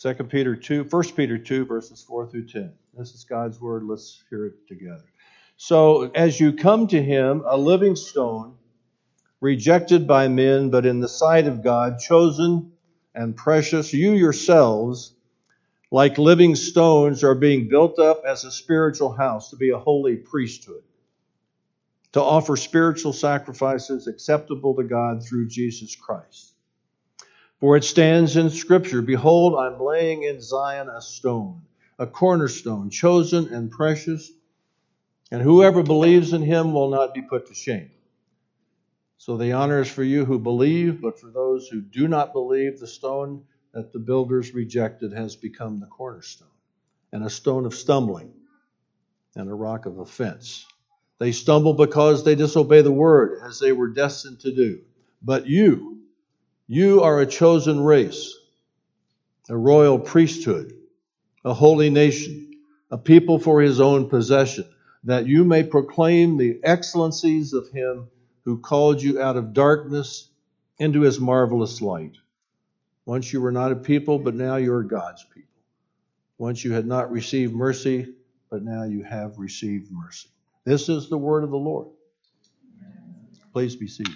2 Peter 2, 1 Peter 2, verses 4 through 10. This is God's word. Let's hear it together. So, as you come to him, a living stone, rejected by men, but in the sight of God, chosen and precious, you yourselves, like living stones, are being built up as a spiritual house to be a holy priesthood, to offer spiritual sacrifices acceptable to God through Jesus Christ. For it stands in Scripture, behold, I'm laying in Zion a stone, a cornerstone, chosen and precious, and whoever believes in him will not be put to shame. So the honor is for you who believe, but for those who do not believe, the stone that the builders rejected has become the cornerstone, and a stone of stumbling, and a rock of offense. They stumble because they disobey the word, as they were destined to do. But you are a chosen race, a royal priesthood, a holy nation, a people for his own possession, that you may proclaim the excellencies of him who called you out of darkness into his marvelous light. Once you were not a people, but now you are God's people. Once you had not received mercy, but now you have received mercy. This is the word of the Lord. Please be seated.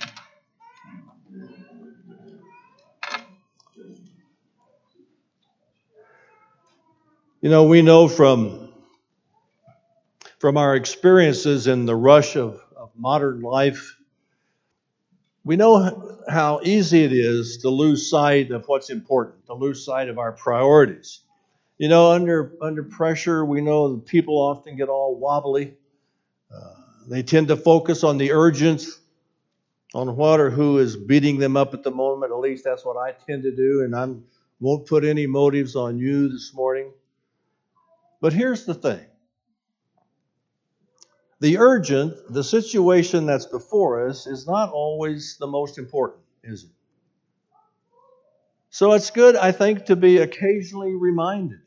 You know, we know from our experiences in the rush of modern life, we know how easy it is to lose sight of what's important, to lose sight of our priorities. You know, under pressure, we know that people often get all wobbly. They tend to focus on the urgent, on what or who is beating them up at the moment. At least that's what I tend to do, and I won't put any motives on you this morning. But here's the thing. The urgent, the situation that's before us, is not always the most important, is it? So it's good, I think, to be occasionally reminded,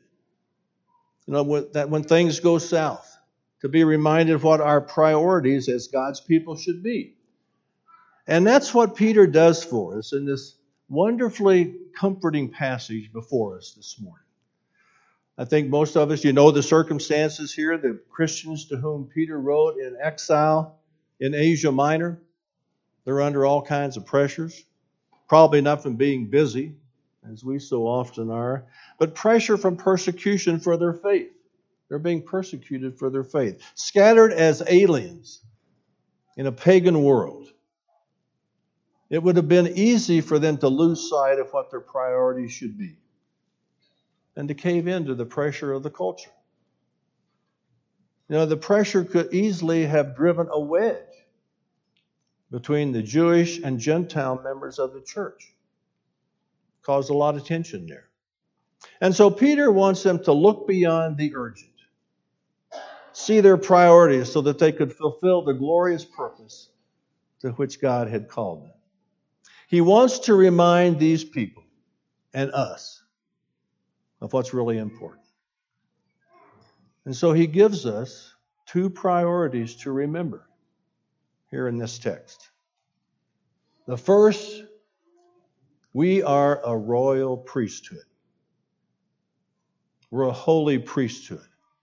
that when things go south, to be reminded of what our priorities as God's people should be. And that's what Peter does for us in this wonderfully comforting passage before us this morning. I think most of us, you know the circumstances here, the Christians to whom Peter wrote in exile in Asia Minor. They're under all kinds of pressures, probably not from being busy, as we so often are, but pressure from persecution for their faith. They're being persecuted for their faith, scattered as aliens in a pagan world. It would have been easy for them to lose sight of what their priorities should be and to cave into the pressure of the culture. You know, the pressure could easily have driven a wedge between the Jewish and Gentile members of the church. Caused a lot of tension there. And so Peter wants them to look beyond the urgent, see their priorities so that they could fulfill the glorious purpose to which God had called them. He wants to remind these people and us of what's really important. And so he gives us two priorities to remember here in this text. The first, we are a royal priesthood. We're a holy priesthood.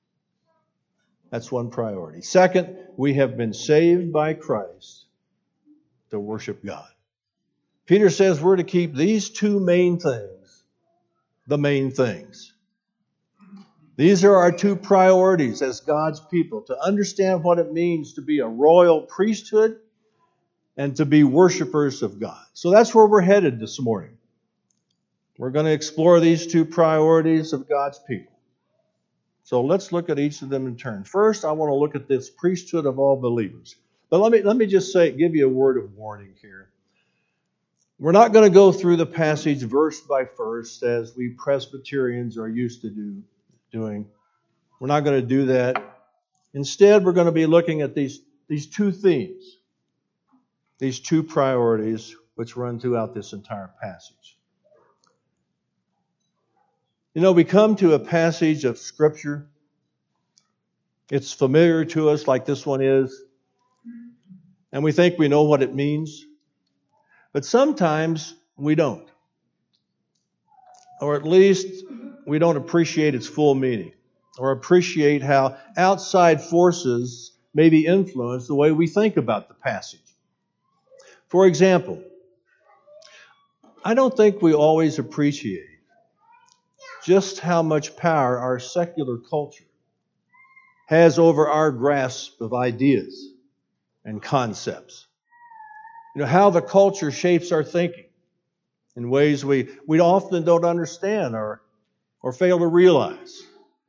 That's one priority. Second, we have been saved by Christ to worship God. Peter says we're to keep these two main things the main things. These are our two priorities as God's people, to understand what it means to be a royal priesthood and to be worshipers of God. So that's where we're headed this morning. We're going to explore these two priorities of God's people. So let's look at each of them in turn. First, I want to look at this priesthood of all believers. But let me just give you a word of warning here. We're not going to go through the passage verse by verse as we Presbyterians are used to doing. We're not going to do that. Instead, we're going to be looking at these two themes, these two priorities which run throughout this entire passage. You know, we come to a passage of Scripture. It's familiar to us like this one is, and we think we know what it means. But sometimes we don't. Or at least we don't appreciate its full meaning or appreciate how outside forces maybe influence the way we think about the passage. For example, I don't think we always appreciate just how much power our secular culture has over our grasp of ideas and concepts. How the culture shapes our thinking in ways we often don't understand or fail to realize.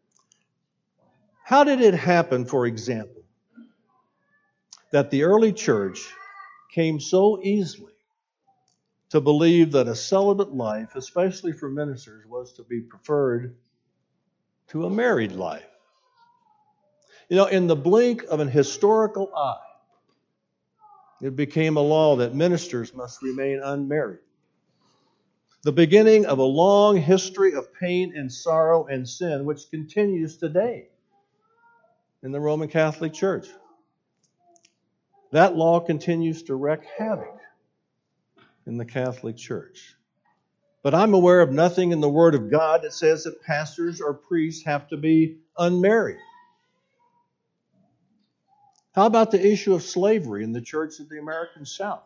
How did it happen, for example, that the early church came so easily to believe that a celibate life, especially for ministers, was to be preferred to a married life? In the blink of an historical eye, it became a law that ministers must remain unmarried. The beginning of a long history of pain and sorrow and sin, which continues today in the Roman Catholic Church. That law continues to wreak havoc in the Catholic Church. But I'm aware of nothing in the Word of God that says that pastors or priests have to be unmarried. How about the issue of slavery in the Church of the American South?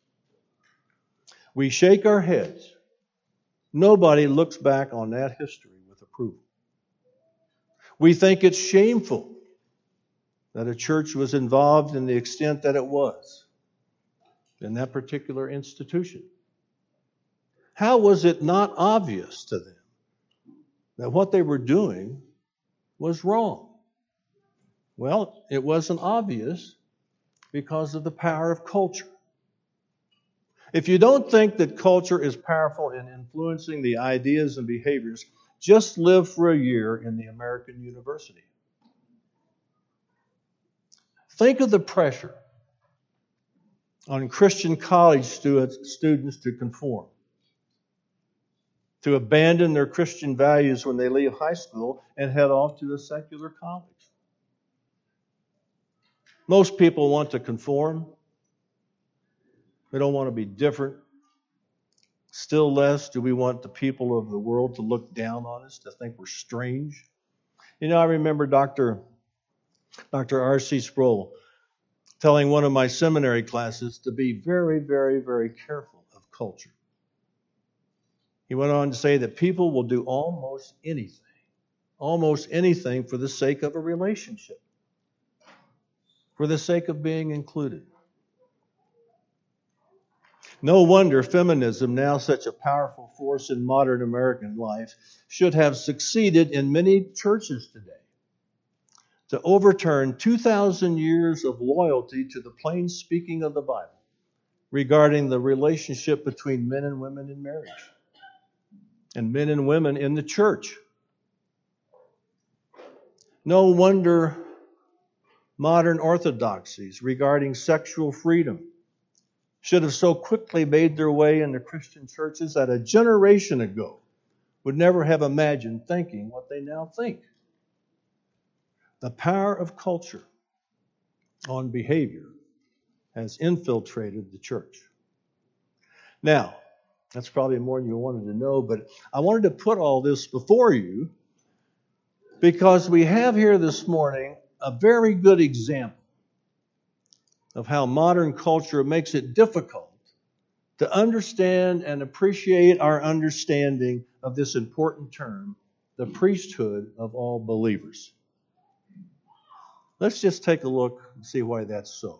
We shake our heads. Nobody looks back on that history with approval. We think it's shameful that a church was involved in the extent that it was in that particular institution. How was it not obvious to them that what they were doing was wrong? Well, it wasn't obvious because of the power of culture. If you don't think that culture is powerful in influencing the ideas and behaviors, just live for a year in the American university. Think of the pressure on Christian college students to conform, to abandon their Christian values when they leave high school and head off to a secular college. Most people want to conform. They don't want to be different. Still less do we want the people of the world to look down on us, to think we're strange. I remember Dr. R.C. Sproul telling one of my seminary classes to be very, very, very careful of culture. He went on to say that people will do almost anything for the sake of a relationship, for the sake of being included. No wonder feminism, now such a powerful force in modern American life, should have succeeded in many churches today to overturn 2,000 years of loyalty to the plain speaking of the Bible regarding the relationship between men and women in marriage and men and women in the church. No wonder modern orthodoxies regarding sexual freedom should have so quickly made their way into Christian churches that a generation ago would never have imagined thinking what they now think. The power of culture on behavior has infiltrated the church. Now, that's probably more than you wanted to know, but I wanted to put all this before you because we have here this morning a very good example of how modern culture makes it difficult to understand and appreciate our understanding of this important term, the priesthood of all believers. Let's just take a look and see why that's so.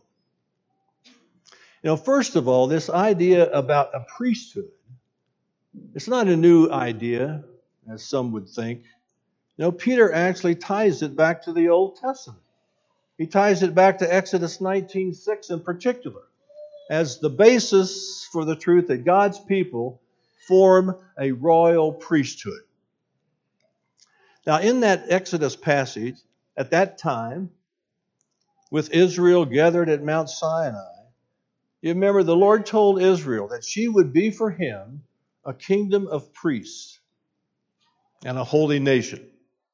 First of all, this idea about a priesthood, it's not a new idea, as some would think. Peter actually ties it back to the Old Testament. He ties it back to Exodus 19:6 in particular, as the basis for the truth that God's people form a royal priesthood. Now, in that Exodus passage, at that time, with Israel gathered at Mount Sinai, you remember the Lord told Israel that she would be for him a kingdom of priests and a holy nation.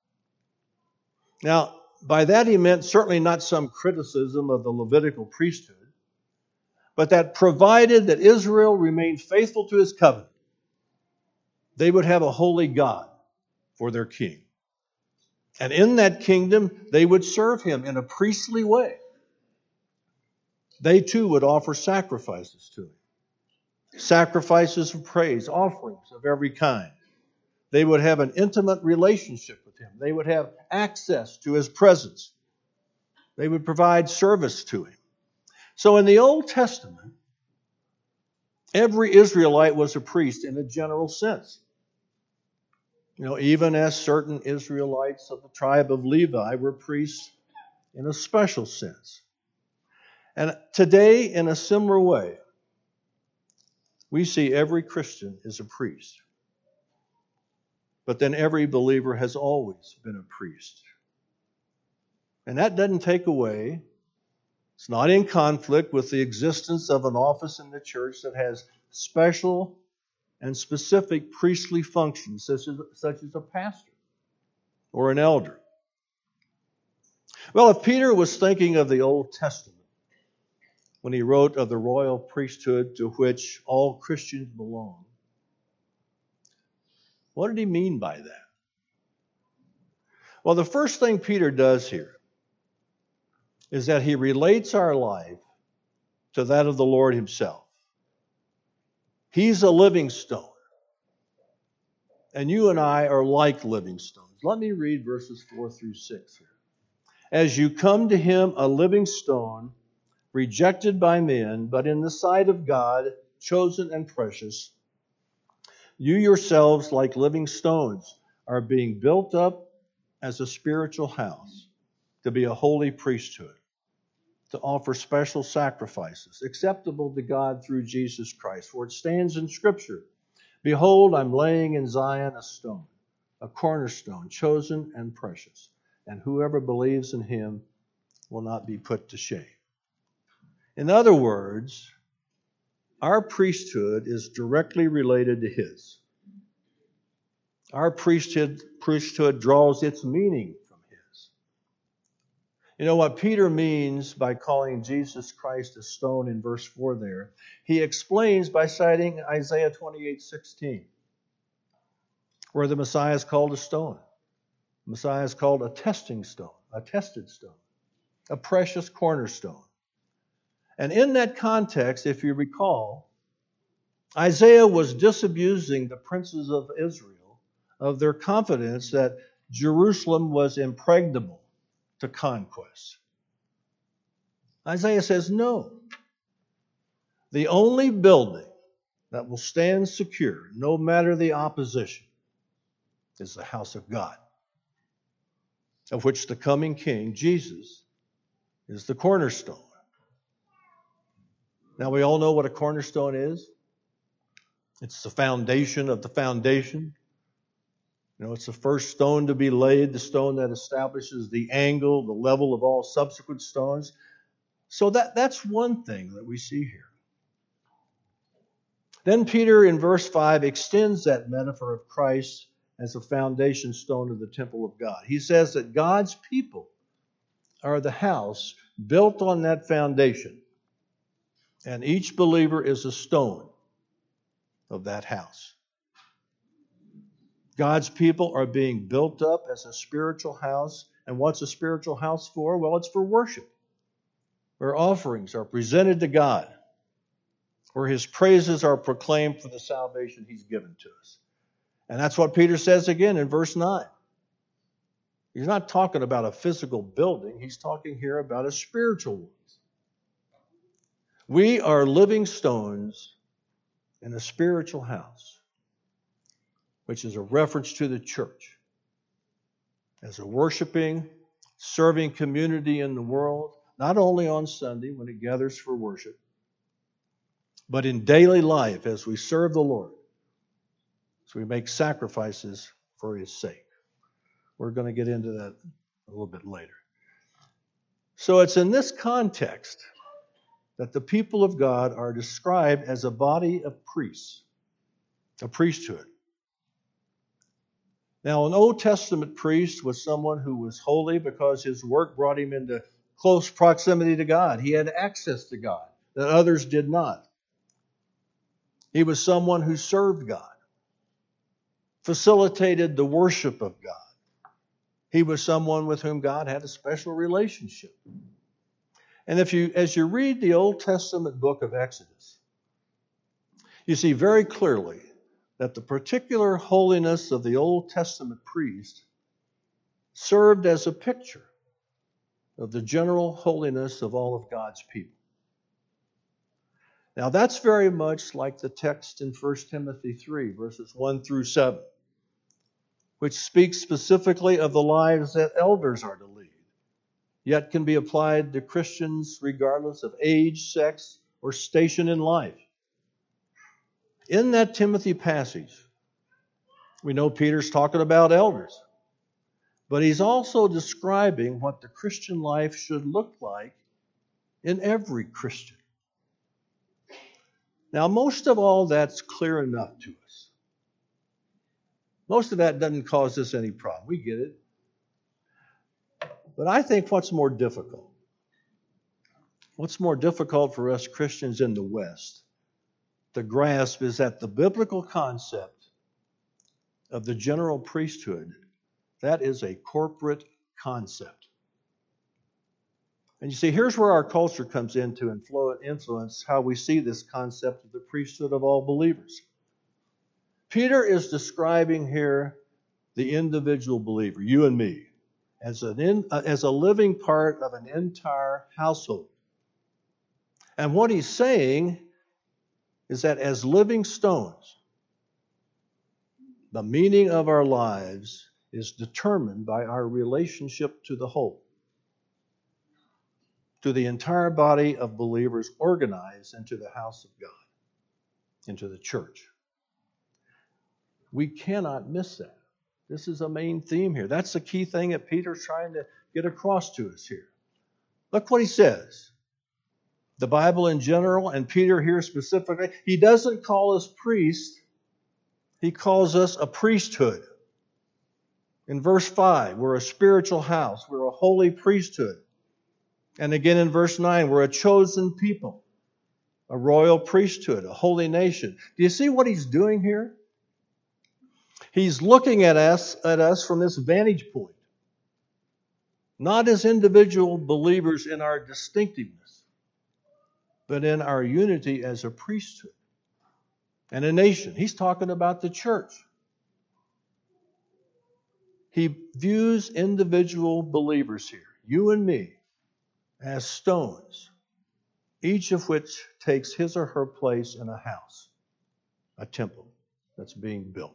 Now, by that he meant certainly not some criticism of the Levitical priesthood, but that provided that Israel remained faithful to his covenant, they would have a holy God for their king. And in that kingdom, they would serve him in a priestly way. They too would offer sacrifices to him. Sacrifices of praise, offerings of every kind. They would have an intimate relationship with him. They would have access to his presence. They would provide service to him. So in the Old Testament, every Israelite was a priest in a general sense. Even as certain Israelites of the tribe of Levi were priests in a special sense. And today, in a similar way, we see every Christian is a priest. But then every believer has always been a priest. And that doesn't take away, it's not in conflict with the existence of an office in the church that has special and specific priestly functions, such as a pastor or an elder. Well, if Peter was thinking of the Old Testament when he wrote of the royal priesthood to which all Christians belong, what did he mean by that? Well, the first thing Peter does here is that he relates our life to that of the Lord himself. He's a living stone. And you and I are like living stones. Let me read verses 4 through 6 here. As you come to him, a living stone, rejected by men, but in the sight of God, chosen and precious, you yourselves, like living stones, are being built up as a spiritual house, to be a holy priesthood, to offer special sacrifices, acceptable to God through Jesus Christ. For it stands in Scripture, behold, I'm laying in Zion a stone, a cornerstone, chosen and precious, and whoever believes in him will not be put to shame. In other words, our priesthood is directly related to his. Our priesthood draws its meaning from his. You know what Peter means by calling Jesus Christ a stone in verse 4 there? He explains by citing Isaiah 28:16, where the Messiah is called a stone. The Messiah is called a testing stone, a tested stone, a precious cornerstone. And in that context, if you recall, Isaiah was disabusing the princes of Israel of their confidence that Jerusalem was impregnable to conquest. Isaiah says, no. The only building that will stand secure, no matter the opposition, is the house of God, of which the coming King, Jesus, is the cornerstone. Now, we all know what a cornerstone is. It's the foundation of the foundation. It's the first stone to be laid, the stone that establishes the angle, the level of all subsequent stones. So that's one thing that we see here. Then Peter in verse 5 extends that metaphor of Christ as a foundation stone of the temple of God. He says that God's people are the house built on that foundation, and each believer is a stone of that house. God's people are being built up as a spiritual house. And what's a spiritual house for? Well, it's for worship, where offerings are presented to God, where his praises are proclaimed for the salvation he's given to us. And that's what Peter says again in verse 9. He's not talking about a physical building. He's talking here about a spiritual one. We are living stones in a spiritual house, which is a reference to the church as a worshiping, serving community in the world, not only on Sunday when it gathers for worship, but in daily life as we serve the Lord, as we make sacrifices for his sake. We're going to get into that a little bit later. So it's in this context that the people of God are described as a body of priests, a priesthood. Now, an Old Testament priest was someone who was holy because his work brought him into close proximity to God. He had access to God that others did not. He was someone who served God. facilitated the worship of God. He was someone with whom God had a special relationship. And as you read the Old Testament book of Exodus, you see very clearly that the particular holiness of the Old Testament priest served as a picture of the general holiness of all of God's people. Now that's very much like the text in 1 Timothy 3, verses 1 through 7, which speaks specifically of the lives that elders are to lead, yet can be applied to Christians regardless of age, sex, or station in life. In that Timothy passage, we know Peter's talking about elders, but he's also describing what the Christian life should look like in every Christian. Now, most of all that's clear enough to us. Most of that doesn't cause us any problem. We get it. But I think what's more difficult for us Christians in the West to grasp is that the biblical concept of the general priesthood, that is a corporate concept. And you see, here's where our culture comes in to influence how we see this concept of the priesthood of all believers. Peter is describing here the individual believer, you and me, as a living part of an entire household. And what he's saying is that as living stones, the meaning of our lives is determined by our relationship to the whole, to the entire body of believers organized into the house of God, into the church. We cannot miss that. This is a main theme here. That's the key thing that Peter's trying to get across to us here. Look what he says. The Bible in general, and Peter here specifically, he doesn't call us priests. He calls us a priesthood. In verse 5, we're a spiritual house. We're a holy priesthood. And again in verse 9, we're a chosen people, a royal priesthood, a holy nation. Do you see what he's doing here? He's looking at us from this vantage point, not as individual believers in our distinctiveness, but in our unity as a priesthood and a nation. He's talking about the church. He views individual believers here, you and me, as stones, each of which takes his or her place in a house, a temple that's being built.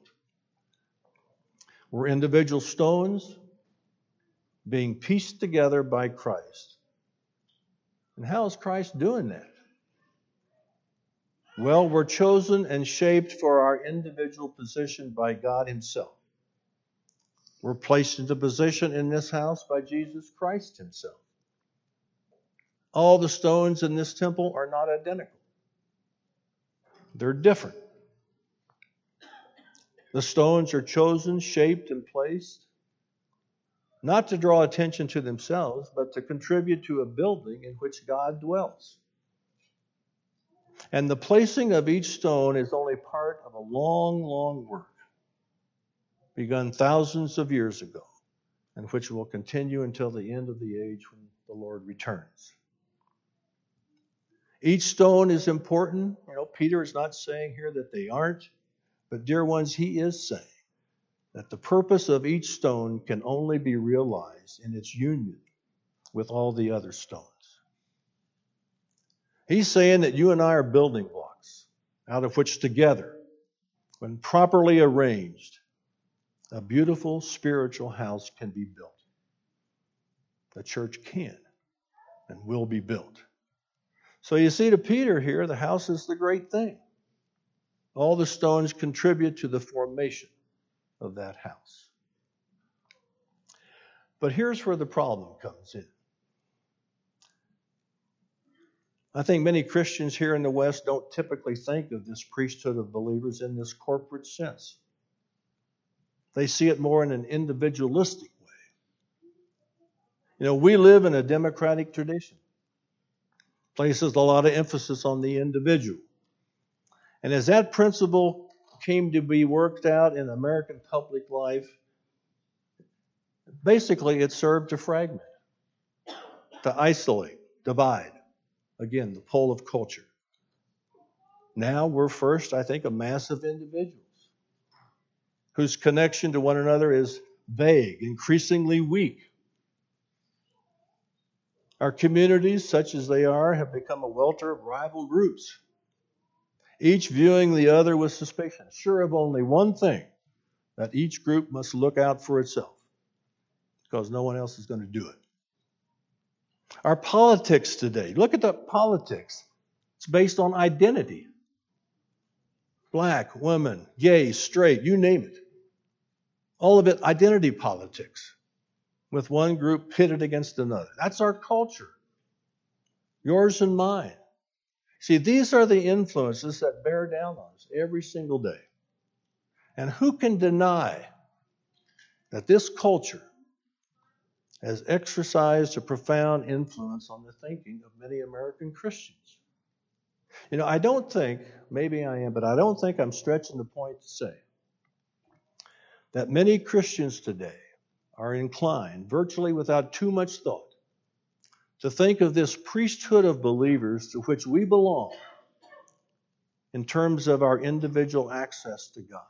We're individual stones being pieced together by Christ. And how is Christ doing that? Well, we're chosen and shaped for our individual position by God Himself. We're placed into position in this house by Jesus Christ Himself. All the stones in this temple are not identical. They're different. The stones are chosen, shaped, and placed, not to draw attention to themselves, but to contribute to a building in which God dwells. And the placing of each stone is only part of a long, long work, begun thousands of years ago, and which will continue until the end of the age when the Lord returns. Each stone is important. Peter is not saying here that they aren't. But dear ones, he is saying that the purpose of each stone can only be realized in its union with all the other stones. He's saying that you and I are building blocks out of which together, when properly arranged, a beautiful spiritual house can be built. The church can and will be built. So you see, to Peter here, the house is the great thing. All the stones contribute to the formation of that house. But here's where the problem comes in. I think many Christians here in the West don't typically think of this priesthood of believers in this corporate sense. They see it more in an individualistic way. We live in a democratic tradition. Places a lot of emphasis on the individual. And as that principle came to be worked out in American public life, basically it served to fragment, to isolate, divide. Again, the pole of culture. Now we're first, I think, a mass of individuals whose connection to one another is vague, increasingly weak. Our communities, such as they are, have become a welter of rival groups, each viewing the other with suspicion, sure of only one thing, that each group must look out for itself, because no one else is going to do it. Our politics today, look at the politics. It's based on identity. Black, women, gay, straight, you name it. All of it identity politics, with one group pitted against another. That's our culture, yours and mine. See, these are the influences that bear down on us every single day. And who can deny that this culture has exercised a profound influence on the thinking of many American Christians? You know, I don't think, maybe I am, but I don't think I'm stretching the point to say that many Christians today are inclined, virtually without too much thought, to think of this priesthood of believers to which we belong in terms of our individual access to God,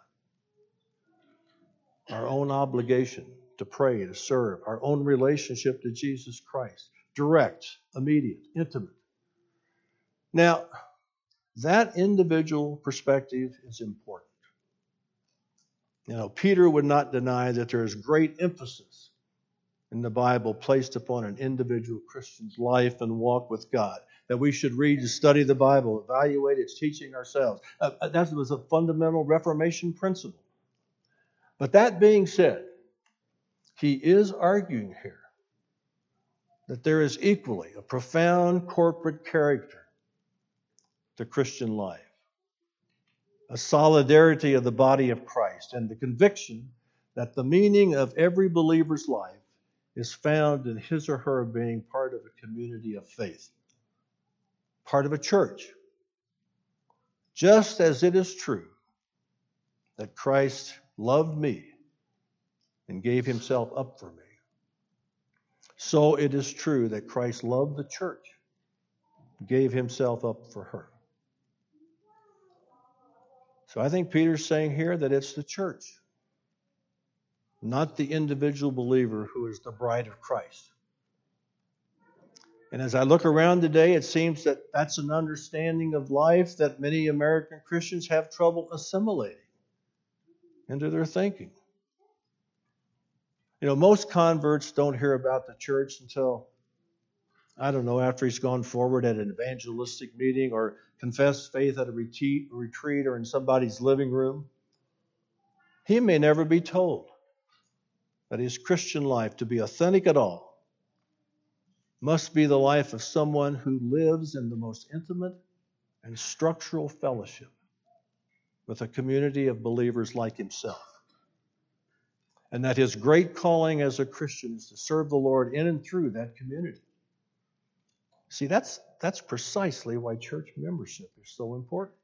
our own obligation to pray, to serve, our own relationship to Jesus Christ, direct, immediate, intimate. Now, that individual perspective is important. You know, Peter would not deny that there is great emphasis in the Bible placed upon an individual Christian's life and walk with God, that we should read and study the Bible, evaluate its teaching ourselves. That was a fundamental Reformation principle. But that being said, he is arguing here that there is equally a profound corporate character to Christian life, a solidarity of the body of Christ, and the conviction that the meaning of every believer's life is found in his or her being part of a community of faith, part of a church. Just as it is true that Christ loved me and gave himself up for me, so it is true that Christ loved the church, gave himself up for her. So I think Peter's saying here that it's the church, not the individual believer, who is the bride of Christ. And as I look around today, it seems that that's an understanding of life that many American Christians have trouble assimilating into their thinking. You know, most converts don't hear about the church until, I don't know, after he's gone forward at an evangelistic meeting or confessed faith at a retreat or in somebody's living room. He may never be told that his Christian life, to be authentic at all, must be the life of someone who lives in the most intimate and structural fellowship with a community of believers like himself. And that his great calling as a Christian is to serve the Lord in and through that community. See, that's precisely why church membership is so important.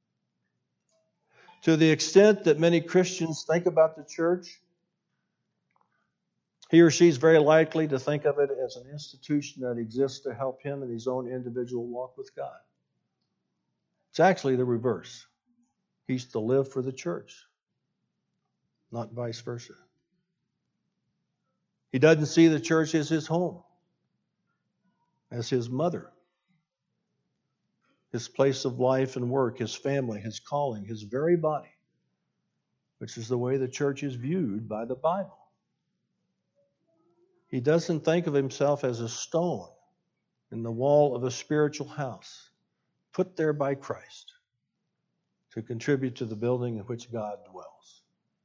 To the extent that many Christians think about the church, he or she is very likely to think of it as an institution that exists to help him in his own individual walk with God. It's actually the reverse. He's to live for the church, not vice versa. He doesn't see the church as his home, as his mother, his place of life and work, his family, his calling, his very body, which is the way the church is viewed by the Bible. He doesn't think of himself as a stone in the wall of a spiritual house, put there by Christ to contribute to the building in which God dwells.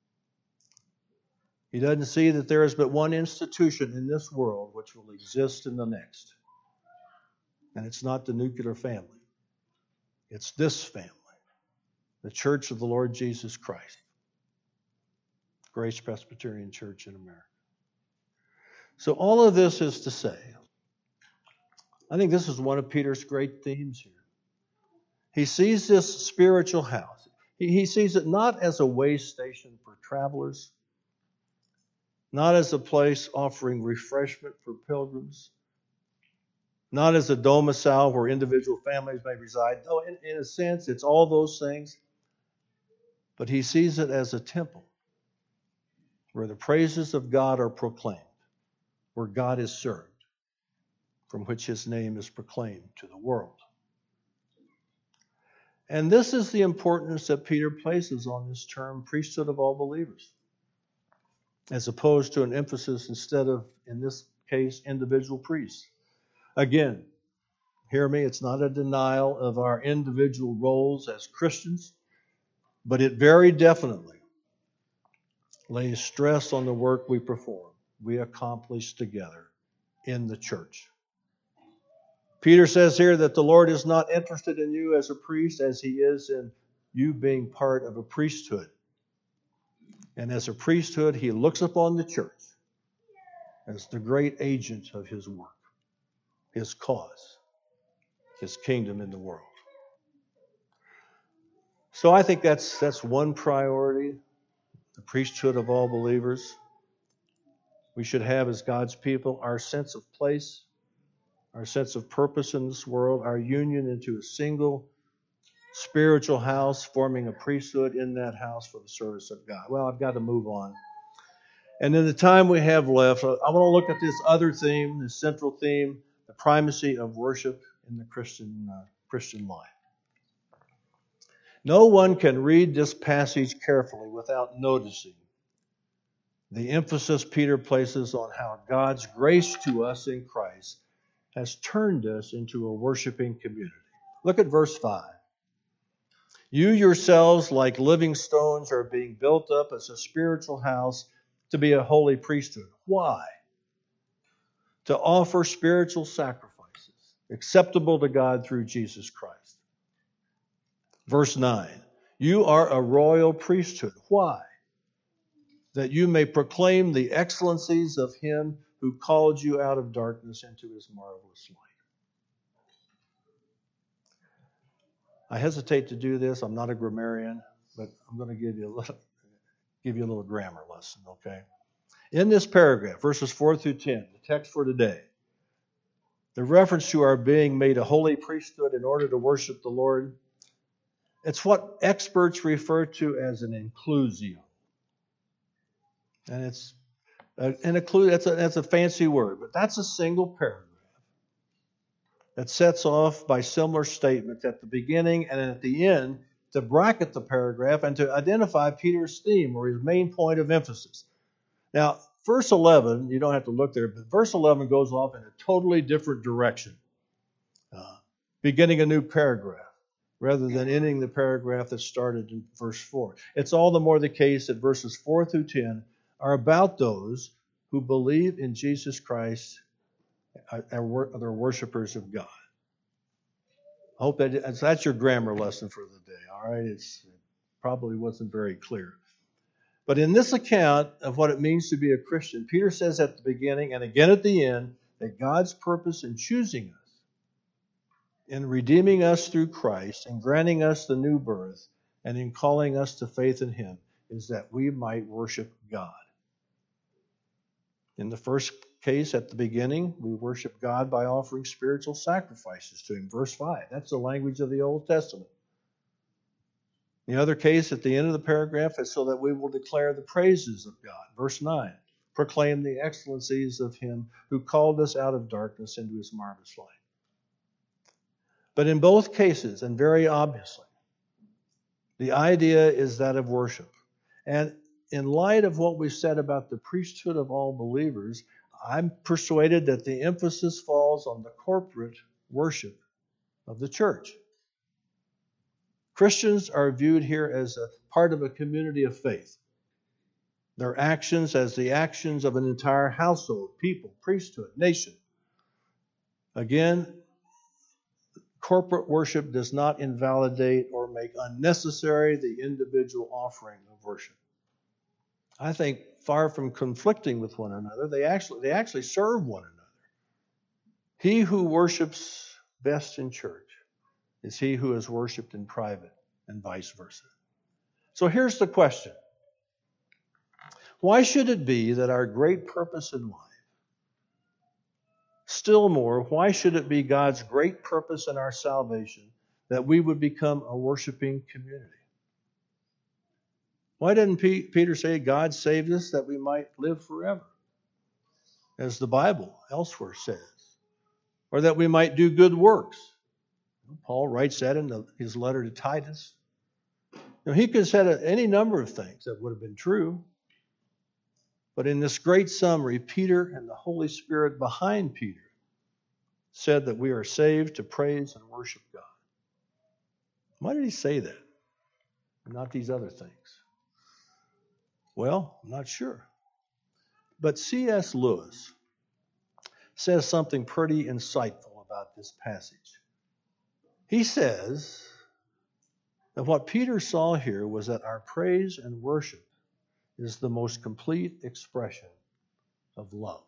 He doesn't see that there is but one institution in this world which will exist in the next. And it's not the nuclear family. It's this family, the Church of the Lord Jesus Christ, Grace Presbyterian Church in America. So all of this is to say, I think this is one of Peter's great themes here. He sees this spiritual house. He sees it not as a way station for travelers, not as a place offering refreshment for pilgrims, not as a domicile where individual families may reside. No, in a sense, it's all those things. But he sees it as a temple where the praises of God are proclaimed, where God is served, from which his name is proclaimed to the world. And this is the importance that Peter places on this term, priesthood of all believers, as opposed to an emphasis instead of, in this case, individual priests. Again, hear me, it's not a denial of our individual roles as Christians, but it very definitely lays stress on the work we perform, we accomplish together in the church. Peter says here that the Lord is not interested in you as a priest as he is in you being part of a priesthood. And as a priesthood, he looks upon the church as the great agent of his work, his cause, his kingdom in the world. So I think that's one priority, the priesthood of all believers. We should have as God's people our sense of place, our sense of purpose in this world, our union into a single spiritual house, forming a priesthood in that house for the service of God. Well, I've got to move on. And in the time we have left, I want to look at this other theme, this central theme, the primacy of worship in the Christian life. No one can read this passage carefully without noticing the emphasis Peter places on how God's grace to us in Christ has turned us into a worshiping community. Look at verse 5. You yourselves, like living stones, are being built up as a spiritual house to be a holy priesthood. Why? To offer spiritual sacrifices acceptable to God through Jesus Christ. Verse 9. You are a royal priesthood. Why? That you may proclaim the excellencies of him who called you out of darkness into his marvelous light. I hesitate to do this. I'm not a grammarian, but I'm going to give you a little grammar lesson, okay? In this paragraph, verses 4 through 10, the text for today, the reference to our being made a holy priesthood in order to worship the Lord, it's what experts refer to as an inclusio. And that's a fancy word, but that's a single paragraph that sets off by similar statements at the beginning and at the end to bracket the paragraph and to identify Peter's theme or his main point of emphasis. Now, verse 11, you don't have to look there, but verse 11 goes off in a totally different direction, beginning a new paragraph rather than ending the paragraph that started in verse 4. It's all the more the case that verses 4 through 10 are about those who believe in Jesus Christ are worshipers of God. I hope that's your grammar lesson for the day, all right? It probably wasn't very clear. But in this account of what it means to be a Christian, Peter says at the beginning and again at the end that God's purpose in choosing us, in redeeming us through Christ and granting us the new birth and in calling us to faith in him is that we might worship God. In the first case, at the beginning, we worship God by offering spiritual sacrifices to him. Verse 5, that's the language of the Old Testament. The other case, at the end of the paragraph, is so that we will declare the praises of God. Verse 9, proclaim the excellencies of him who called us out of darkness into his marvelous light. But in both cases, and very obviously, the idea is that of worship. And in light of what we said about the priesthood of all believers, I'm persuaded that the emphasis falls on the corporate worship of the church. Christians are viewed here as a part of a community of faith. Their actions as the actions of an entire household, people, priesthood, nation. Again, corporate worship does not invalidate or make unnecessary the individual offering of worship. I think far from conflicting with one another, they actually serve one another. He who worships best in church is he who is worshipped in private, and vice versa. So here's the question. Why should it be that our great purpose in life, still more, why should it be God's great purpose in our salvation that we would become a worshiping community? Why didn't Peter say God saved us that we might live forever, as the Bible elsewhere says, or that we might do good works? Paul writes that in his letter to Titus. He could have said any number of things that would have been true, but in this great summary, Peter and the Holy Spirit behind Peter said that we are saved to praise and worship God. Why did he say that? Not these other things. Well, I'm not sure. But C.S. Lewis says something pretty insightful about this passage. He says that what Peter saw here was that our praise and worship is the most complete expression of love.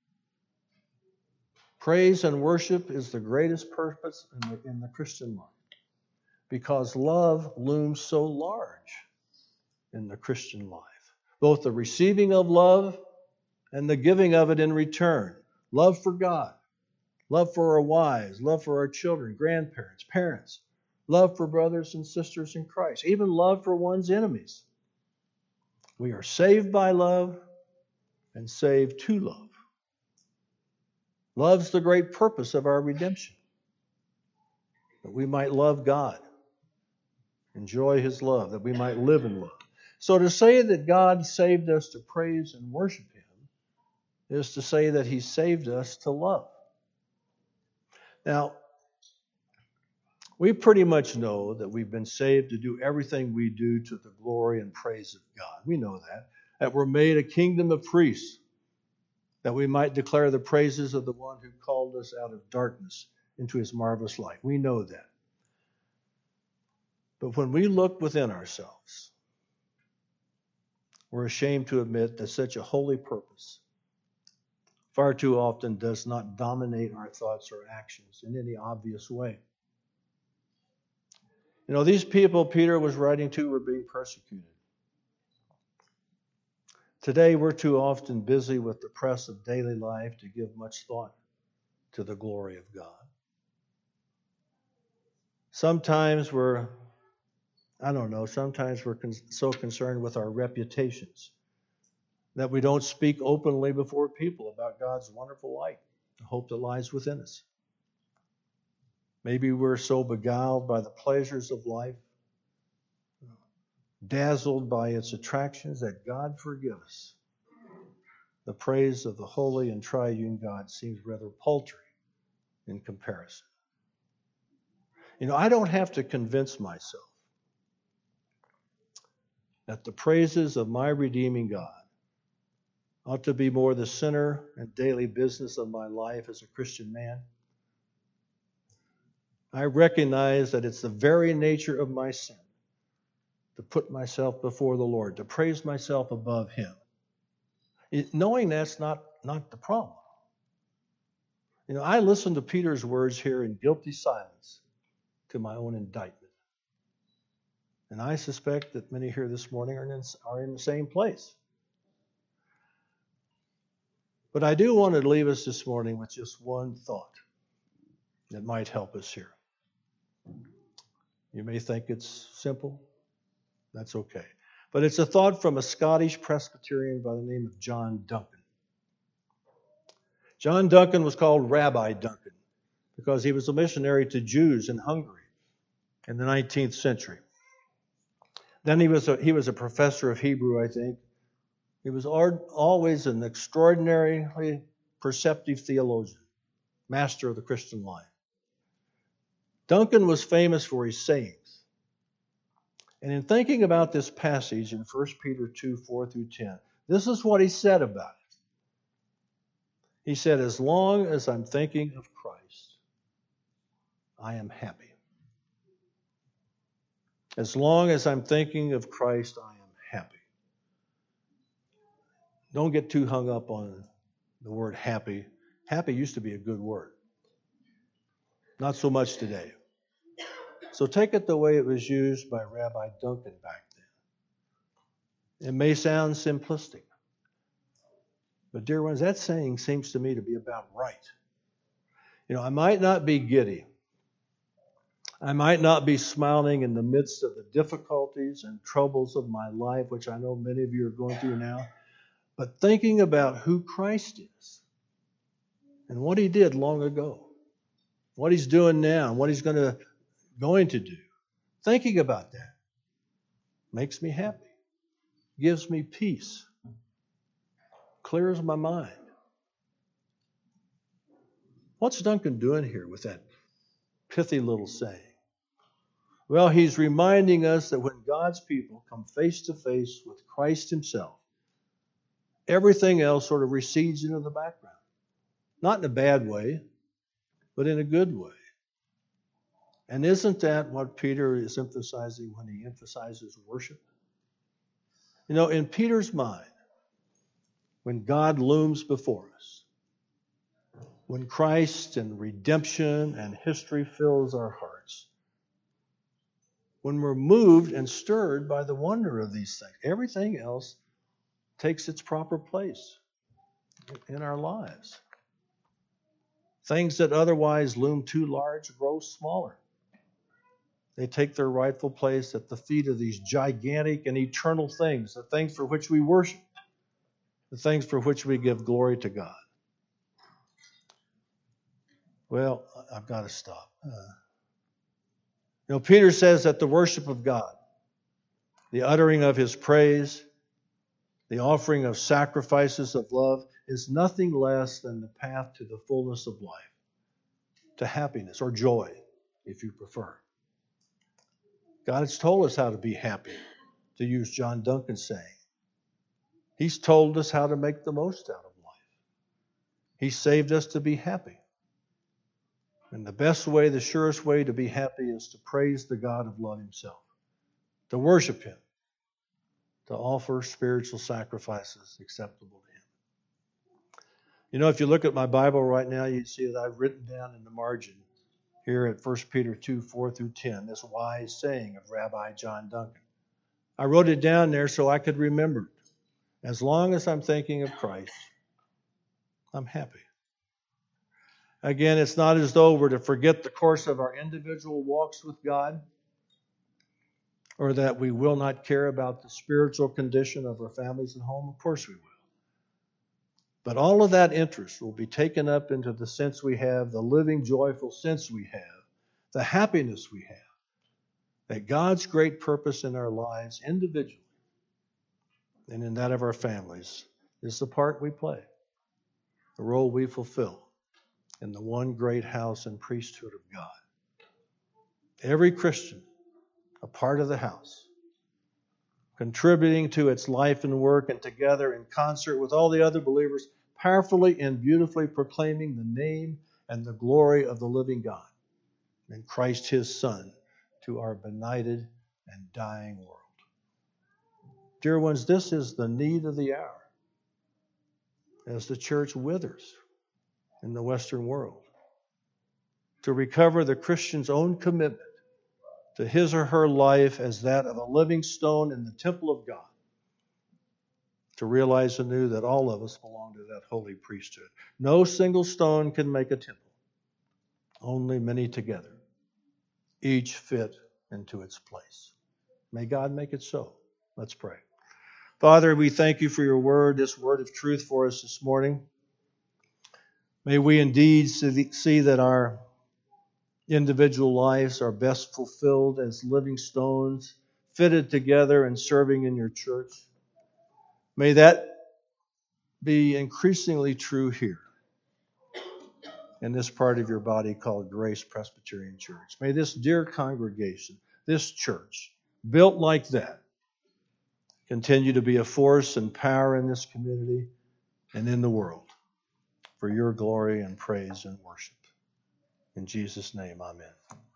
Praise and worship is the greatest purpose in the Christian life because love looms so large in the Christian life. Both the receiving of love and the giving of it in return. Love for God, love for our wives, love for our children, grandparents, parents, love for brothers and sisters in Christ, even love for one's enemies. We are saved by love and saved to love. Love's the great purpose of our redemption, that we might love God, enjoy His love, that we might live in love. So to say that God saved us to praise and worship Him is to say that He saved us to love. Now, we pretty much know that we've been saved to do everything we do to the glory and praise of God. We know that we're made a kingdom of priests, that we might declare the praises of the one who called us out of darkness into His marvelous light. We know that. But when we look within ourselves, we're ashamed to admit that such a holy purpose far too often does not dominate our thoughts or actions in any obvious way. You know, these people Peter was writing to were being persecuted. Today, we're too often busy with the press of daily life to give much thought to the glory of God. Sometimes we're so concerned with our reputations that we don't speak openly before people about God's wonderful light, the hope that lies within us. Maybe we're so beguiled by the pleasures of life, dazzled by its attractions, that God forgive us. The praise of the holy and triune God seems rather paltry in comparison. You know, I don't have to convince myself that the praises of my redeeming God ought to be more the center and daily business of my life as a Christian man. I recognize that it's the very nature of my sin to put myself before the Lord, to praise myself above Him. Knowing that's not the problem. You know, I listened to Peter's words here in guilty silence to my own indictment. And I suspect that many here this morning are in the same place. But I do want to leave us this morning with just one thought that might help us here. You may think it's simple. That's okay. But it's a thought from a Scottish Presbyterian by the name of John Duncan. John Duncan was called Rabbi Duncan because he was a missionary to Jews in Hungary in the 19th century. Then he was a professor of Hebrew, I think. He was always an extraordinarily perceptive theologian, master of the Christian life. Duncan was famous for his sayings. And in thinking about this passage in 1 Peter 2, 4 through 10, this is what he said about it. He said, as long as I'm thinking of Christ, I am happy. As long as I'm thinking of Christ, I am happy. Don't get too hung up on the word happy. Happy used to be a good word. Not so much today. So take it the way it was used by Rabbi Duncan back then. It may sound simplistic, but dear ones, that saying seems to me to be about right. I might not be giddy. I might not be smiling in the midst of the difficulties and troubles of my life, which I know many of you are going through now, but thinking about who Christ is and what he did long ago, what he's doing now, and what he's going to do. Thinking about that makes me happy, gives me peace, clears my mind. What's Duncan doing here with that pithy little saying? Well, he's reminding us that when God's people come face to face with Christ himself, everything else sort of recedes into the background. Not in a bad way, but in a good way. And isn't that what Peter is emphasizing when he emphasizes worship? In Peter's mind, when God looms before us, when Christ and redemption and history fills our hearts, when we're moved and stirred by the wonder of these things, everything else takes its proper place in our lives. Things that otherwise loom too large grow smaller. They take their rightful place at the feet of these gigantic and eternal things, the things for which we worship, the things for which we give glory to God. Well, I've got to stop. Peter says that the worship of God, the uttering of his praise, the offering of sacrifices of love is nothing less than the path to the fullness of life, to happiness or joy, if you prefer. God has told us how to be happy, to use John Duncan's saying. He's told us how to make the most out of life. He saved us to be happy. And the best way, the surest way to be happy is to praise the God of love himself, to worship him, to offer spiritual sacrifices acceptable to him. If you look at my Bible right now, you see that I've written down in the margin here at 1 Peter 2, 4 through 10, this wise saying of Rabbi John Duncan. I wrote it down there so I could remember it. As long as I'm thinking of Christ, I'm happy. Again, it's not as though we're to forget the course of our individual walks with God, or that we will not care about the spiritual condition of our families and home. Of course we will. But all of that interest will be taken up into the sense we have, the living, joyful sense we have, the happiness we have, that God's great purpose in our lives individually and in that of our families is the part we play, the role we fulfill in the one great house and priesthood of God. Every Christian, a part of the house, contributing to its life and work, and together in concert with all the other believers, powerfully and beautifully proclaiming the name and the glory of the living God and Christ his Son to our benighted and dying world. Dear ones, this is the need of the hour as the church withers in the Western world, to recover the Christian's own commitment to his or her life as that of a living stone in the temple of God, to realize anew that all of us belong to that holy priesthood. No single stone can make a temple, only many together, each fit into its place. May God make it so. Let's pray. Father, we thank you for your word, this word of truth for us this morning. May we indeed see that our individual lives are best fulfilled as living stones, fitted together and serving in your church. May that be increasingly true here in this part of your body called Grace Presbyterian Church. May this dear congregation, this church, built like that, continue to be a force and power in this community and in the world for your glory and praise and worship. In Jesus' name, amen.